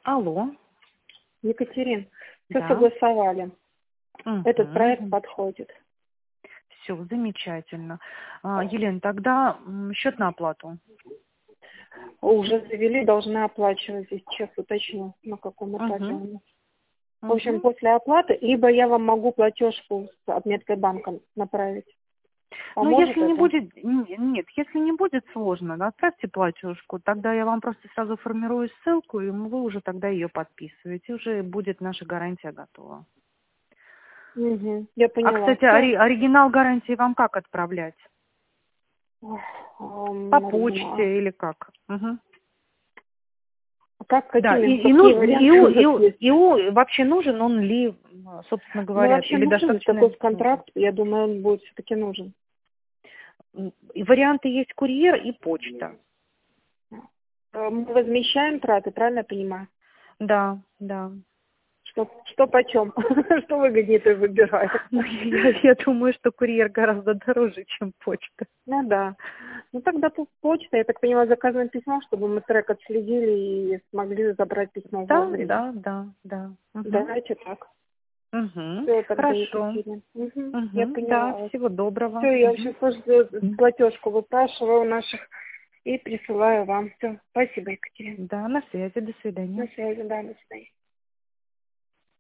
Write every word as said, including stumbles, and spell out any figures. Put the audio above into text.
Алло. Екатерин, все Да. согласовали. Этот проект Мгм. подходит. Все, замечательно. А, Елена, тогда м, счет на оплату. Уже завели, должны оплачивать. Здесь сейчас уточню, на каком этапе Угу. у нас. В общем, Угу. после оплаты, либо я вам могу платежку с отметкой банка направить. Ну, Поможет если не это? будет, н- нет, если не будет сложно, да, отправьте платежку, тогда я вам просто сразу формирую ссылку, и вы уже тогда ее подписываете, уже будет наша гарантия готова. Угу, я А, поняла. кстати, Все. ори- оригинал гарантии вам как отправлять? По Оригинал. почте или как? Мгм. А как, Да, и, какими, и, ну, какие и, варианты у- у и, вас у- есть? и у- вообще нужен он ли, собственно Ну, говоря, вообще или нужен достаточно такой нужен? контракт, я думаю, он будет все-таки нужен. М, И варианты есть курьер и почта. Э, Мы возмещаем траты, правильно я понимаю? Да, да. Что, что почем? Что выгоднее, то и выбираю. Ну, я, я думаю, что курьер гораздо дороже, чем почта. Ну да. Ну тогда тут почта, я так понимаю, заказываем письмо, чтобы мы трек отследили и смогли забрать письмо Да, вовремя. да, да, да. Угу. Давайте так. Угу. Все тогда, Хорошо. Екатерина. Угу, я Угу. Да, поняла вас. всего доброго. Все, я Угу. сейчас просто платежку выпрашиваю у наших и присылаю вам. Все, спасибо, Екатерина. Да, на связи. До свидания. На связи, да, до свидания.